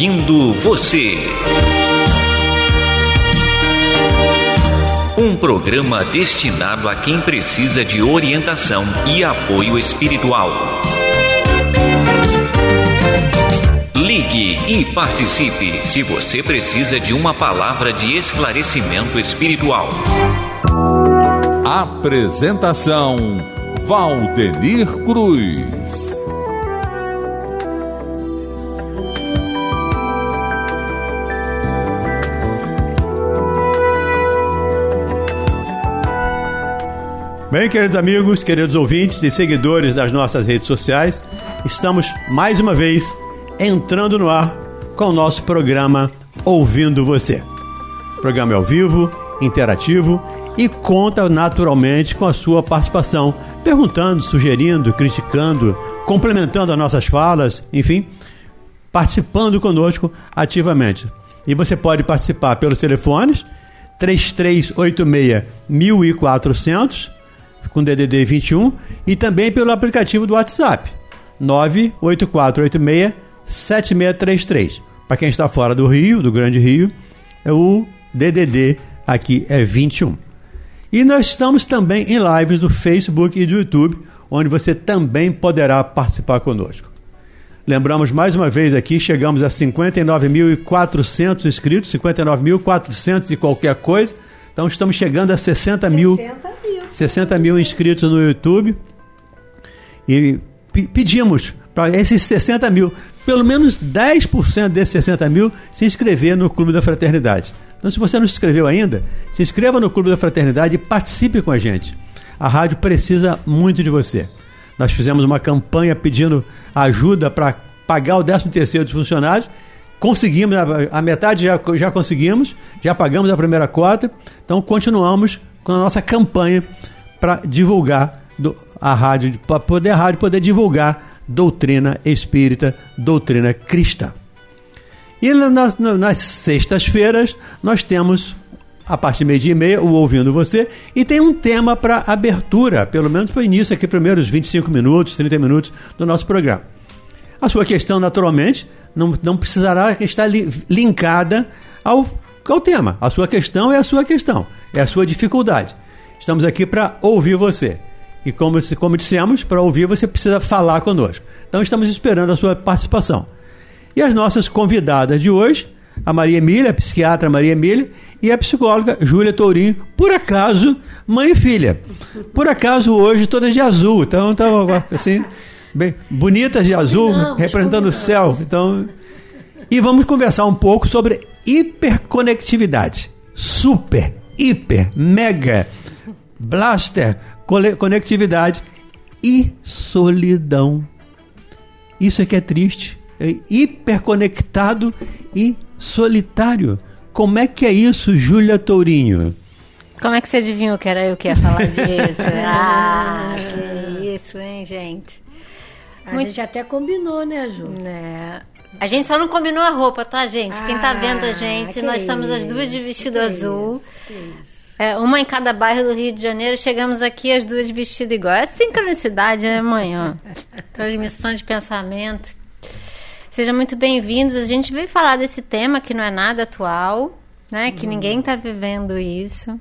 Ouvindo Você. Um programa destinado a quem precisa de orientação e apoio espiritual. Ligue e participe se você precisa de uma palavra de esclarecimento espiritual. Apresentação: Valdemir Cruz. Bem, queridos amigos, queridos ouvintes e seguidores das nossas redes sociais, estamos mais uma vez entrando no ar com o nosso programa Ouvindo Você. O programa é ao vivo, interativo e conta naturalmente com a sua participação, perguntando, sugerindo, criticando, complementando as nossas falas, enfim, participando conosco ativamente. E você pode participar pelos telefones 3386-1400 com DDD 21 e também pelo aplicativo do WhatsApp 98486-7633. Para quem está fora do Rio, do Grande Rio, o DDD aqui é 21. E nós estamos também em lives do Facebook e do YouTube, onde você também poderá participar conosco. Lembramos mais uma vez aqui, chegamos a 59.400 inscritos, 59.400 e qualquer coisa. Então estamos chegando a 60 mil inscritos no YouTube. E pedimos para esses 60 mil, pelo menos 10% desses 60 mil, se inscrever no Clube da Fraternidade. Então, se você não se inscreveu ainda, se inscreva no Clube da Fraternidade e participe com a gente. A rádio precisa muito de você. Nós fizemos uma campanha pedindo ajuda para pagar o 13º dos funcionários. Conseguimos, a metade já conseguimos, já pagamos a primeira cota. Então, continuamos com a nossa campanha para divulgar a rádio, para poder a rádio poder divulgar doutrina espírita, doutrina cristã. E nas sextas-feiras nós temos, a partir de 12h30, o Ouvindo Você, e tem um tema para abertura, pelo menos para o início aqui, primeiros 25 minutos, 30 minutos do nosso programa. A sua questão, naturalmente, não precisará estar linkada ao tema. A sua questão é a sua questão, é a sua dificuldade. Estamos aqui para ouvir você. E como dissemos, para ouvir você precisa falar conosco. Então estamos esperando a sua participação. E as nossas convidadas de hoje, a Maria Emília, a psiquiatra Maria Emília, e a psicóloga Júlia Tourinho, por acaso, mãe e filha. Por acaso hoje todas de azul, então assim, bem bonitas de azul, representando o céu. Então, e vamos conversar um pouco sobre hiperconectividade. Super, hiper, mega, blaster, conectividade e solidão. Isso é que é triste. É hiperconectado e solitário. Como é que é isso, Júlia Tourinho? Como é que você adivinhou que era eu que ia falar disso? Que isso, hein, gente? A gente até combinou, né, Ju? Né? A gente só não combinou a roupa, tá, gente? Quem tá vendo a gente, nós estamos as duas de vestido azul. Uma em cada bairro do Rio de Janeiro. Chegamos aqui as duas vestidas igual. É sincronicidade, né, manhã? Transmissão de pensamento. Sejam muito bem-vindos. A gente veio falar desse tema que não é nada atual, né? Que ninguém está vivendo isso.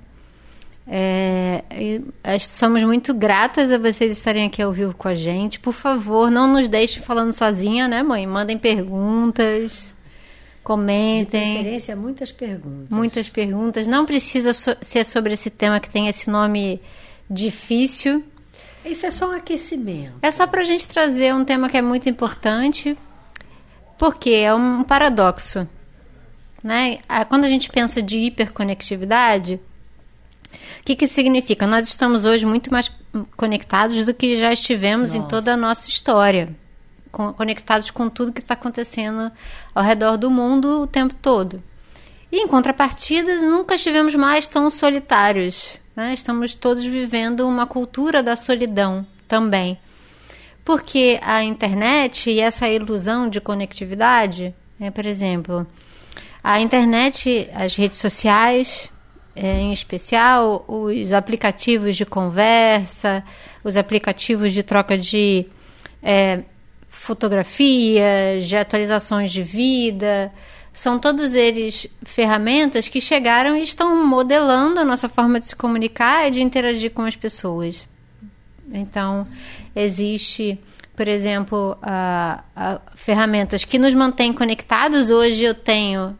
Somos muito gratas a vocês estarem aqui ao vivo com a gente. Por favor, não nos deixem falando sozinha, né, mãe? Mandem perguntas, comentem. De preferência, muitas perguntas. Muitas perguntas. Não precisa ser sobre esse tema que tem esse nome difícil. Isso é só um aquecimento. É só para a gente trazer um tema que é muito importante. Porque é um paradoxo, né? Quando a gente pensa de hiperconectividade, o que significa? Nós estamos hoje muito mais conectados do que já estivemos em toda a nossa história. Conectados com tudo que está acontecendo ao redor do mundo o tempo todo. E, em contrapartida, nunca estivemos mais tão solitários, né? Estamos todos vivendo uma cultura da solidão também. Porque a internet e essa ilusão de conectividade, por exemplo, a internet, as redes sociais, em especial, os aplicativos de conversa, os aplicativos de troca de fotografias, de atualizações de vida. São todos eles ferramentas que chegaram e estão modelando a nossa forma de se comunicar e de interagir com as pessoas. Então, existe, por exemplo, ferramentas que nos mantêm conectados. Hoje eu tenho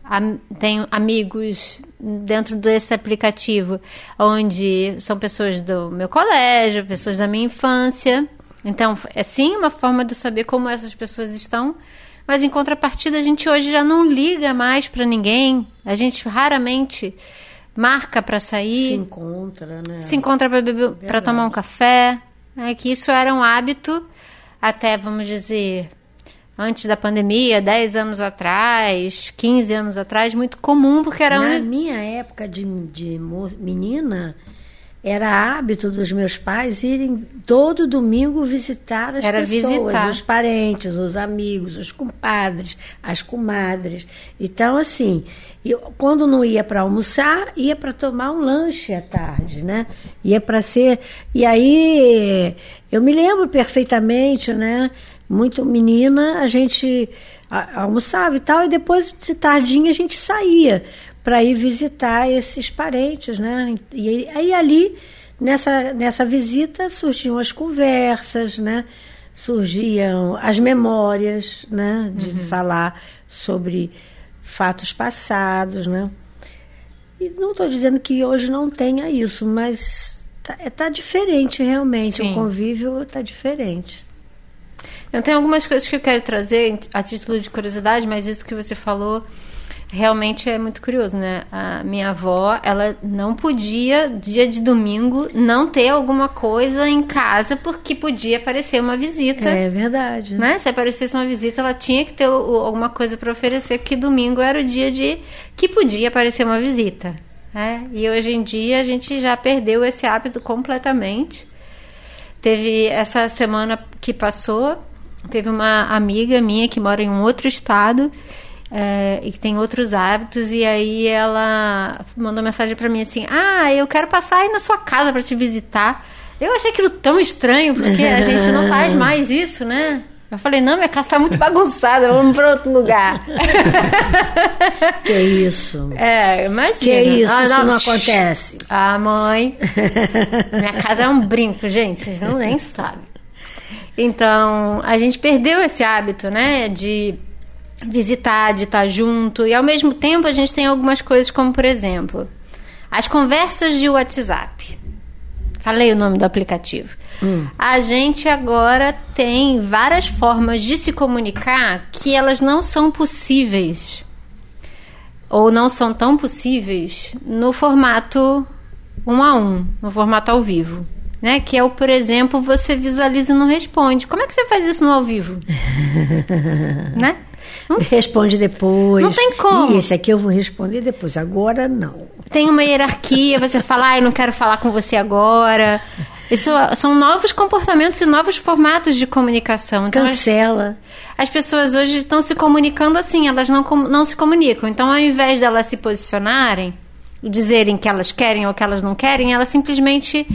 amigos dentro desse aplicativo, onde são pessoas do meu colégio, pessoas da minha infância. Então, é sim uma forma de saber como essas pessoas estão, mas em contrapartida a gente hoje já não liga mais para ninguém, a gente raramente marca para sair. Se encontra, né? Se encontra para beber, para tomar um café. Que isso era um hábito até, vamos dizer, antes da pandemia, 10 anos atrás, 15 anos atrás, muito comum, porque era... Na minha época de menina, era hábito dos meus pais irem todo domingo visitar as pessoas, os parentes, os amigos, os compadres, as comadres. Então, assim, quando não ia para almoçar, ia para tomar um lanche à tarde, né? Ia para ser... E aí, eu me lembro perfeitamente, né? Muito menina, a gente almoçava e tal, e depois de tardinha a gente saía para ir visitar esses parentes, né? E aí ali, nessa visita, surgiam as conversas, né? Surgiam as memórias, né? De falar sobre fatos passados, né? E não estou dizendo que hoje não tenha isso, mas tá diferente realmente. Sim. O convívio está diferente. Eu tenho algumas coisas que eu quero trazer a título de curiosidade, mas isso que você falou realmente é muito curioso, né? A minha avó, ela não podia, dia de domingo, não ter alguma coisa em casa porque podia aparecer uma visita. É verdade. Né? Se aparecesse uma visita, ela tinha que ter alguma coisa para oferecer, porque domingo era o dia que podia aparecer uma visita. Né? E hoje em dia a gente já perdeu esse hábito completamente. Teve essa semana que passou, teve uma amiga minha que mora em um outro estado, e que tem outros hábitos, e aí ela mandou mensagem pra mim assim: eu quero passar aí na sua casa pra te visitar. Eu achei aquilo tão estranho, porque a gente não faz mais isso, né? Eu falei: não, minha casa tá muito bagunçada, vamos pra outro lugar. Que isso? Imagina. Que isso, isso não acontece. Mãe, minha casa é um brinco, gente, vocês não nem sabem. Então, a gente perdeu esse hábito, né, de visitar, de estar junto, e ao mesmo tempo a gente tem algumas coisas como, por exemplo, as conversas de WhatsApp. Falei o nome do aplicativo. A gente agora tem várias formas de se comunicar que elas não são possíveis, ou não são tão possíveis no formato 1-a-1, no formato ao vivo. Né? Que é por exemplo, você visualiza e não responde. Como é que você faz isso no ao vivo? Né? Responde depois. Não tem como. Esse aqui eu vou responder depois. Agora não. Tem uma hierarquia. Você fala: eu não quero falar com você agora. Isso são novos comportamentos e novos formatos de comunicação. Então, cancela. As pessoas hoje estão se comunicando assim. Elas não se comunicam. Então, ao invés de elas se posicionarem, dizerem que elas querem ou que elas não querem, elas simplesmente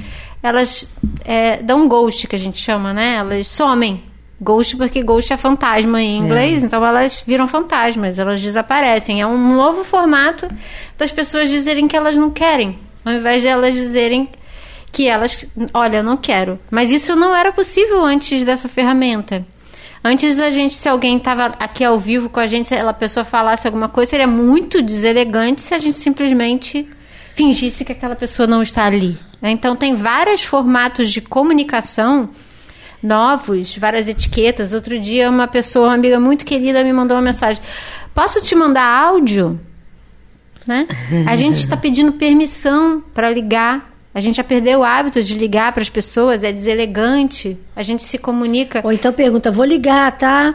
dão um ghost, que a gente chama, né? Elas somem. Ghost, porque ghost é fantasma em inglês, então elas viram fantasmas, elas desaparecem. É um novo formato das pessoas dizerem que elas não querem, ao invés de elas dizerem que elas, olha, eu não quero. Mas isso não era possível antes dessa ferramenta. Antes se alguém estava aqui ao vivo com a gente, se a pessoa falasse alguma coisa, seria muito deselegante se a gente simplesmente fingisse que aquela pessoa não está ali. Então tem vários formatos de comunicação novos, várias etiquetas. Outro dia uma amiga muito querida, me mandou uma mensagem: posso te mandar áudio? Né? A gente está pedindo permissão para ligar. A gente já perdeu o hábito de ligar para as pessoas, é deselegante. A gente se comunica. Ou então pergunta: vou ligar, tá?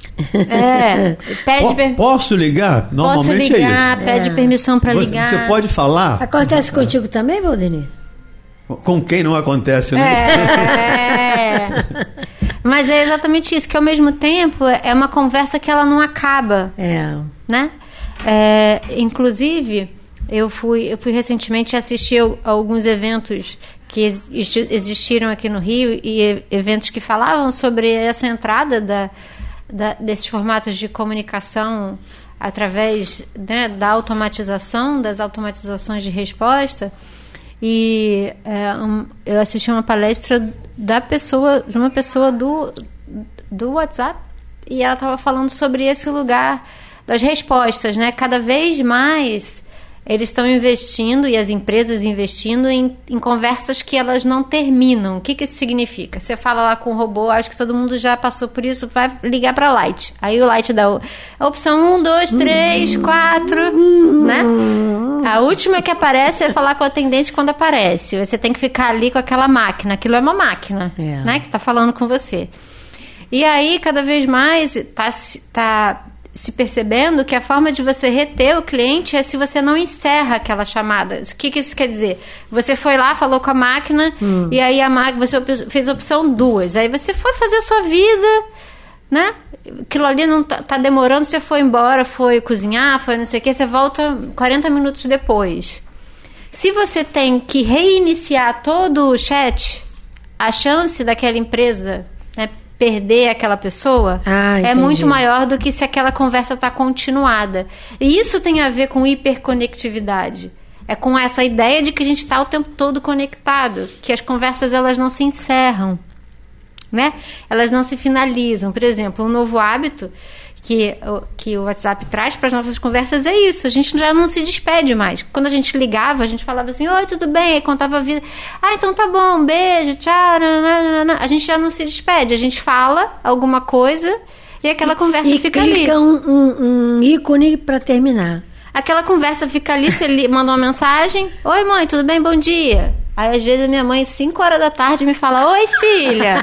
Posso ligar? Normalmente posso ligar, é isso. Pede permissão para ligar. Você pode falar? Acontece contigo também, Valdinei? Com quem não acontece, né? Mas é exatamente isso, que ao mesmo tempo é uma conversa que ela não acaba. Né? Inclusive, Eu fui recentemente assistir a alguns eventos que existiram aqui no Rio, e eventos que falavam sobre essa entrada desses formatos de comunicação através, né, da automatização, das automatizações de resposta. E eu assisti uma palestra de uma pessoa do WhatsApp, e ela estava falando sobre esse lugar das respostas, né? Cada vez mais eles estão investindo, e as empresas investindo em conversas que elas não terminam. O que isso significa? Você fala lá com o robô, acho que todo mundo já passou por isso, vai ligar para Light. Aí o Light dá a opção 1, 2, 3, 4, né? A última que aparece é falar com o atendente quando aparece. Você tem que ficar ali com aquela máquina. Aquilo é uma máquina, né? Que está falando com você. E aí, cada vez mais, tá se percebendo que a forma de você reter o cliente é se você não encerra aquela chamada. O que isso quer dizer? Você foi lá, falou com a máquina, e aí a máquina, você fez a opção 2. Aí você foi fazer a sua vida, né? Aquilo ali não tá demorando, você foi embora, foi cozinhar, foi não sei o que, você volta 40 minutos depois. Se você tem que reiniciar todo o chat, a chance daquela empresa, né, perder aquela pessoa é muito maior do que se aquela conversa está continuada. E isso tem a ver com hiperconectividade. É com essa ideia de que a gente está o tempo todo conectado, que as conversas elas não se encerram, né? Elas não se finalizam. Por exemplo, um novo hábito que o WhatsApp traz para as nossas conversas é isso. A gente já não se despede mais. Quando a gente ligava, a gente falava assim, oi, tudo bem? Aí contava a vida. Então tá bom, beijo, tchau. Nanana. A gente já não se despede. A gente fala alguma coisa e aquela conversa fica ali. E clica um ícone para terminar. Aquela conversa fica ali, você manda uma mensagem, oi mãe, tudo bem? Bom dia. Aí às vezes a minha mãe, 5 horas da tarde, me fala, oi filha.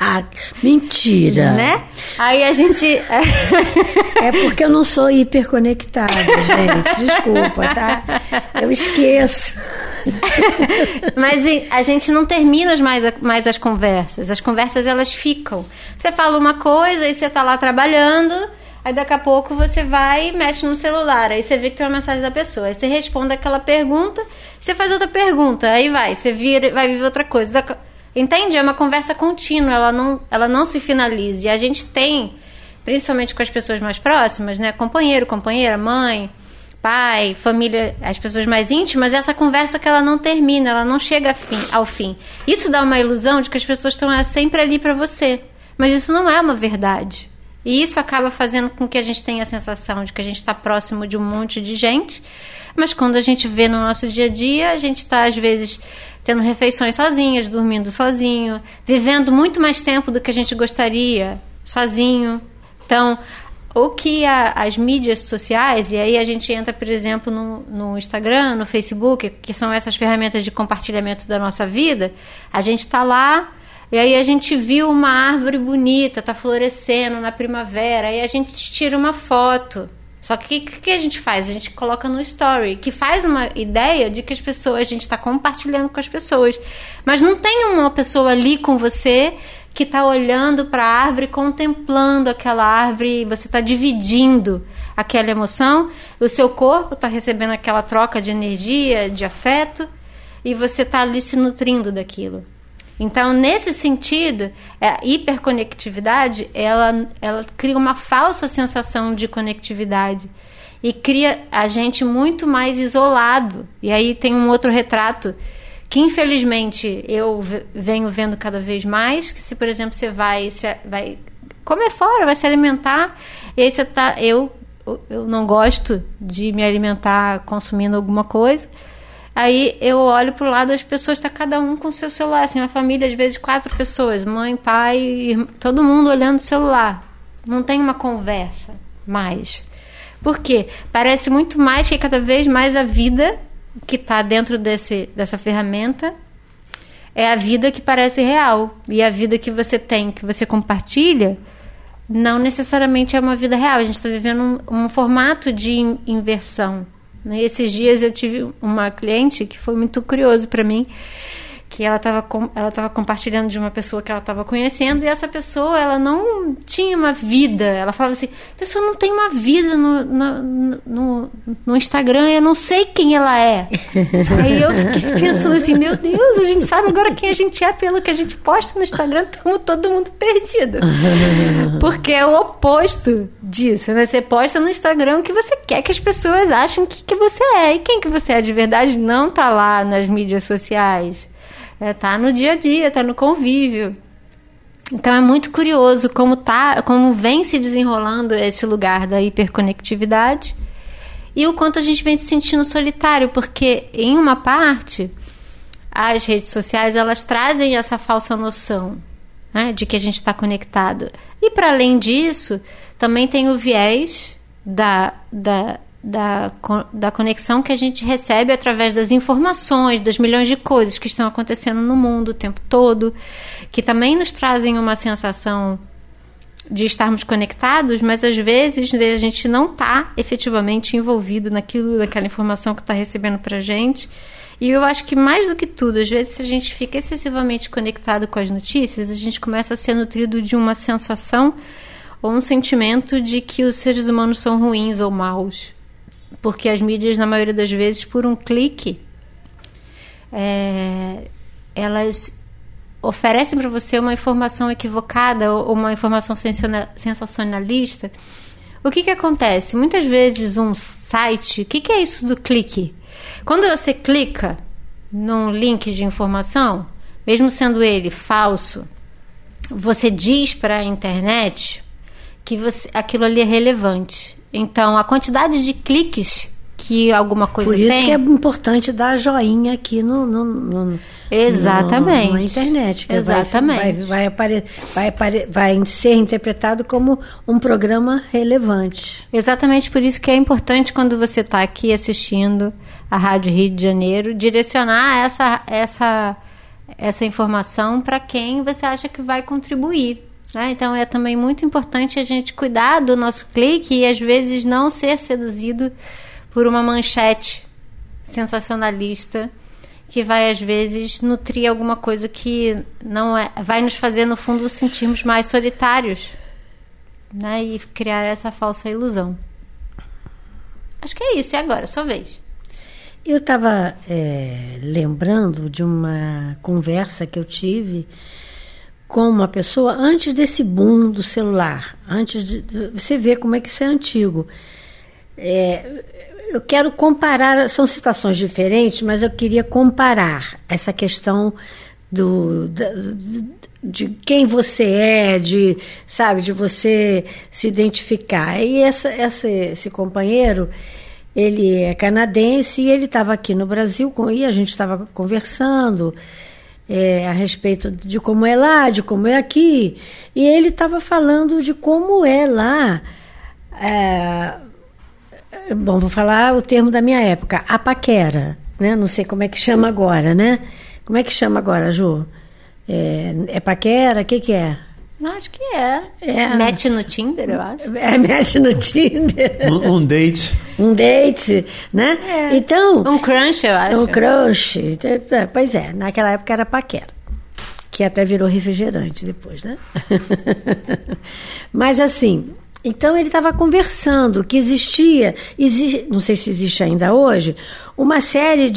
Mentira. Né? Aí a gente... É porque eu não sou hiperconectada, gente. Desculpa, tá? Eu esqueço. Mas a gente não termina mais as conversas. As conversas, elas ficam. Você fala uma coisa e você tá lá trabalhando... Aí daqui a pouco você vai e mexe no celular. Aí você vê que tem uma mensagem da pessoa. Aí você responde aquela pergunta, você faz outra pergunta. Aí vai viver outra coisa. Entende? É uma conversa contínua, ela não se finaliza. E a gente tem, principalmente com as pessoas mais próximas, né? Companheiro, companheira, mãe, pai, família, as pessoas mais íntimas, essa conversa que ela não termina, ela não chega ao fim. Isso dá uma ilusão de que as pessoas estão sempre ali para você. Mas isso não é uma verdade. E isso acaba fazendo com que a gente tenha a sensação de que a gente está próximo de um monte de gente, mas quando a gente vê no nosso dia a dia, a gente está, às vezes, tendo refeições sozinhas, dormindo sozinho, vivendo muito mais tempo do que a gente gostaria, sozinho. Então, o que as mídias sociais, e aí a gente entra, por exemplo, no Instagram, no Facebook, que são essas ferramentas de compartilhamento da nossa vida, a gente está lá, e aí a gente viu uma árvore bonita, tá florescendo na primavera, aí a gente tira uma foto. Só que o que a gente faz? A gente coloca no story, que faz uma ideia de que a gente está compartilhando com as pessoas. Mas não tem uma pessoa ali com você que está olhando para a árvore, contemplando aquela árvore, você está dividindo aquela emoção, o seu corpo está recebendo aquela troca de energia, de afeto, e você está ali se nutrindo daquilo. Então, nesse sentido, a hiperconectividade, ela cria uma falsa sensação de conectividade e cria a gente muito mais isolado. E aí tem um outro retrato que, infelizmente, eu venho vendo cada vez mais, que se, por exemplo, você vai comer fora, vai se alimentar, e aí você tá... Eu não gosto de me alimentar consumindo alguma coisa. Aí eu olho pro lado, as pessoas, tá cada um com o seu celular, assim, uma família, às vezes 4 pessoas, mãe, pai, irmão, todo mundo olhando o celular. Não tem uma conversa mais. Por quê? Parece muito mais que cada vez mais a vida que está dentro dessa ferramenta é a vida que parece real. E a vida que você tem, que você compartilha, não necessariamente é uma vida real. A gente está vivendo um formato de inversão. Esses dias eu tive uma cliente que foi muito curioso para mim, que ela estava compartilhando de uma pessoa que ela estava conhecendo, e essa pessoa, ela não tinha uma vida. Ela falava assim, a pessoa não tem uma vida no Instagram, eu não sei quem ela é. Aí eu fiquei pensando assim, meu Deus, a gente sabe agora quem a gente é pelo que a gente posta no Instagram, estamos todo mundo perdido. Porque é o oposto disso, né? Você posta no Instagram o que você quer que as pessoas achem que você é. E quem que você é de verdade não tá lá nas mídias sociais. Tá no dia a dia, tá no convívio. Então é muito curioso como vem se desenrolando esse lugar da hiperconectividade e o quanto a gente vem se sentindo solitário, porque em uma parte as redes sociais, elas trazem essa falsa noção, né, de que a gente está conectado. E para além disso, também tem o viés da conexão que a gente recebe através das informações, das milhões de coisas que estão acontecendo no mundo o tempo todo, que também nos trazem uma sensação de estarmos conectados, mas às vezes a gente não está efetivamente envolvido naquela informação que está recebendo para a gente. E eu acho que mais do que tudo, às vezes, se a gente fica excessivamente conectado com as notícias, a gente começa a ser nutrido de uma sensação ou um sentimento de que os seres humanos são ruins ou maus. Porque as mídias, na maioria das vezes, por um clique, elas oferecem para você uma informação equivocada ou uma informação sensacionalista. O que acontece? Muitas vezes um site... O que é isso do clique? Quando você clica num link de informação, mesmo sendo ele falso, você diz para a internet que aquilo ali é relevante. Então, a quantidade de cliques que alguma coisa tem... Por isso que é importante dar joinha aqui Exatamente. Na internet. Que Exatamente. Vai ser interpretado como um programa relevante. Exatamente por isso que é importante, quando você está aqui assistindo a Rádio Rio de Janeiro, direcionar essa informação para quem você acha que vai contribuir. Então é também muito importante a gente cuidar do nosso clique e às vezes não ser seduzido por uma manchete sensacionalista que vai às vezes nutrir alguma coisa que não é, vai nos fazer no fundo sentirmos mais solitários, né? E criar essa falsa ilusão. Acho que é isso. E agora, sua vez. Eu estava lembrando de uma conversa que eu tive com uma pessoa antes desse boom do celular, antes de você ver como é que isso é antigo. Eu quero comparar, são situações diferentes, mas eu queria comparar essa questão de quem você é, de você se identificar. E esse companheiro, ele é canadense e ele estava aqui no Brasil e a gente estava conversando a respeito de como é lá, de como é aqui. E ele estava falando de como é lá. Bom, vou falar o termo da minha época, a paquera, né? Não sei como é que chama agora, né? Como é que chama agora, Ju? É paquera? O que é? Acho que é. Match no Tinder, eu acho. Match no Tinder. Um date. Um date, né? Então... Um crush, eu acho. Um crush. Pois é, naquela época era paquera. Que até virou refrigerante depois, né? Mas assim... Então ele estava conversando que existe, não sei se existe ainda hoje, uma série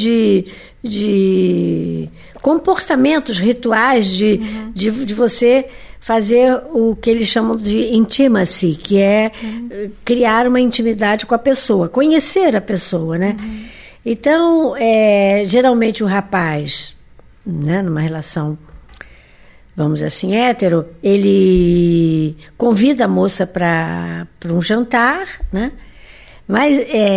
de comportamentos rituais de você fazer o que eles chamam de intimacy, que é criar uma intimidade com a pessoa, conhecer a pessoa, né? Então, geralmente o rapaz, né, numa relação, vamos dizer assim, hétero, ele convida a moça para um jantar, né? Mas,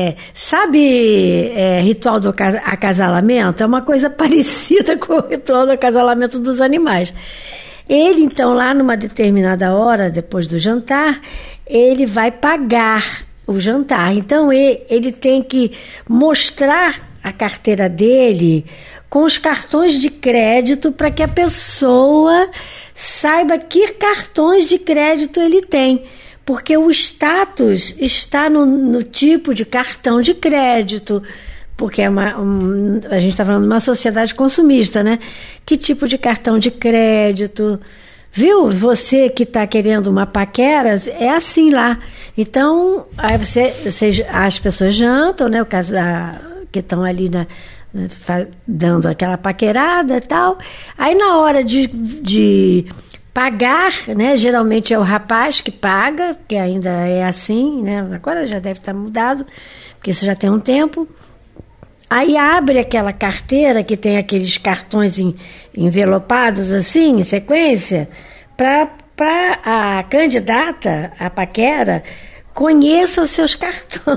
ritual do acasalamento é uma coisa parecida com o ritual do acasalamento dos animais. Ele, então, lá numa determinada hora, depois do jantar, ele vai pagar o jantar. Então, ele tem que mostrar a carteira dele com os cartões de crédito para que a pessoa saiba que cartões de crédito ele tem. Porque o status está no tipo de cartão de crédito, porque a gente está falando de uma sociedade consumista, né? Que tipo de cartão de crédito? Viu? Você que está querendo uma paquera, é assim lá. Então, aí as pessoas jantam, né? O caso que estão ali dando aquela paquerada e tal. Aí, na hora de pagar, né? Geralmente é o rapaz que paga, que ainda é assim, né? Agora já deve estar mudado, porque isso já tem um tempo. Aí abre aquela carteira que tem aqueles cartões envelopados assim, em sequência, para a candidata, a paquera, conheça os seus cartões.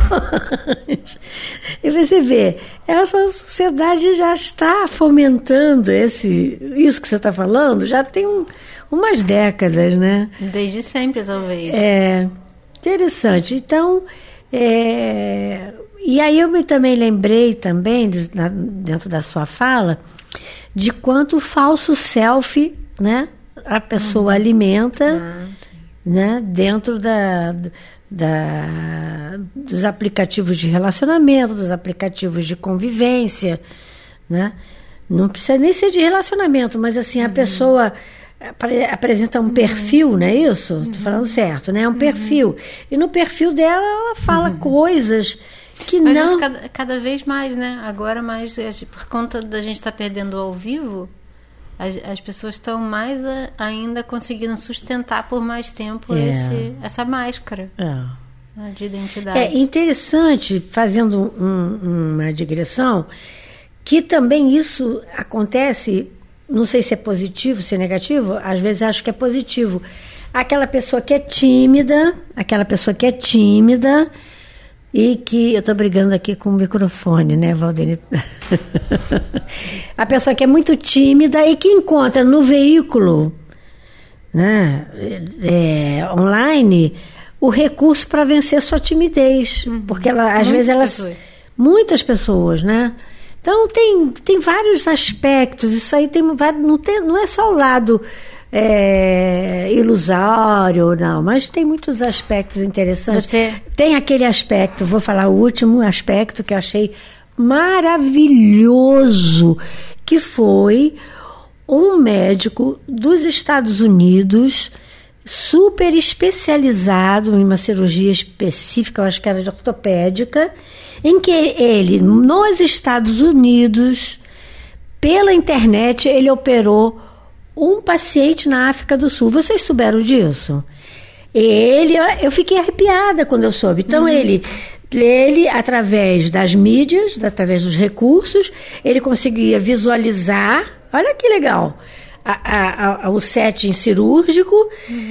E você vê, essa sociedade já está fomentando isso que você está falando, já tem umas décadas, né? Desde sempre, talvez. É, interessante. Então, e aí eu também lembrei, dentro da sua fala, de quanto falso selfie, né, a pessoa alimenta, né, dentro dos aplicativos de relacionamento, dos aplicativos de convivência, né? Não precisa nem ser de relacionamento, mas assim, a pessoa apresenta um perfil, não é isso? Estou falando certo, né? É um perfil. E no perfil dela, ela fala coisas que mas não... Mas isso cada vez mais, né? Agora mais, por conta da gente estar perdendo ao vivo, as pessoas estão mais ainda conseguindo sustentar por mais tempo essa máscara de identidade. É interessante, fazendo uma digressão, que também isso acontece, não sei se é positivo, se é negativo, às vezes acho que é positivo. Aquela pessoa que é tímida e que... Eu estou brigando aqui com o microfone, né, Valdene? A pessoa que é muito tímida e que encontra no veículo, né, online, o recurso para vencer sua timidez. Porque às vezes muitas pessoas, né? Então tem vários aspectos. Isso aí não é só o lado ilusório, não, mas tem muitos aspectos interessantes. Tem aquele aspecto, vou falar o último aspecto que eu achei maravilhoso, que foi um médico dos Estados Unidos, super especializado em uma cirurgia específica, eu acho que era de ortopédica, em que ele, nos Estados Unidos, pela internet, ele operou um paciente na África do Sul. Vocês souberam disso? Eu fiquei arrepiada quando eu soube. Então, ele, através das mídias, através dos recursos, ele conseguia visualizar, olha que legal, o setting cirúrgico.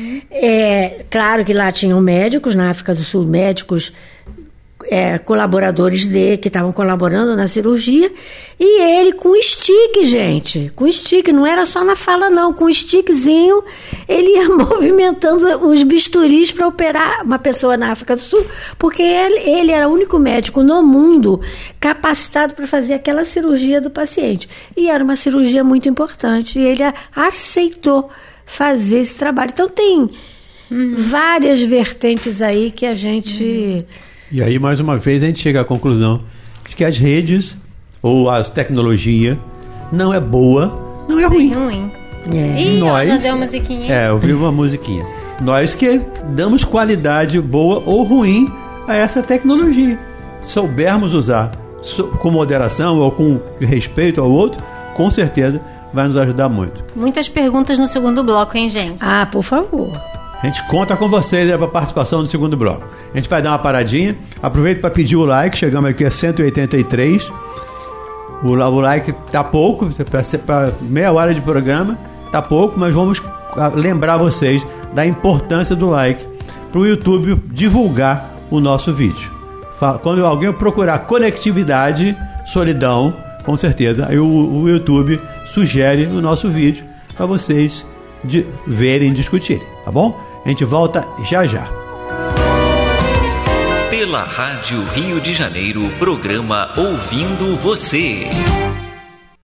Claro que lá tinham médicos, na África do Sul, médicos colaboradores que estavam colaborando na cirurgia, e ele com stick, gente, com stick, não era só na fala não, com stickzinho ele ia movimentando os bisturis para operar uma pessoa na África do Sul, porque ele era o único médico no mundo capacitado para fazer aquela cirurgia do paciente, e era uma cirurgia muito importante, e ele aceitou fazer esse trabalho. Então tem várias vertentes aí que a gente... E aí, mais uma vez, a gente chega à conclusão de que as redes ou a tecnologia não é boa, não é ruim. Ih, nós já deu uma musiquinha. Eu vi uma musiquinha. Nós que damos qualidade boa ou ruim a essa tecnologia. Se soubermos usar com moderação ou com respeito ao outro, com certeza vai nos ajudar muito. Muitas perguntas no segundo bloco, hein, gente? Ah, por favor. A gente conta com vocês para a participação no segundo bloco. A gente vai dar uma paradinha. Aproveito para pedir o like. Chegamos aqui a 183. O like tá pouco, para meia hora de programa, tá pouco, mas vamos lembrar vocês da importância do like para o YouTube divulgar o nosso vídeo. Quando alguém procurar conectividade, solidão, com certeza, o YouTube sugere o nosso vídeo para vocês verem e discutirem, tá bom? A gente volta já já. Pela Rádio Rio de Janeiro, programa Ouvindo Você.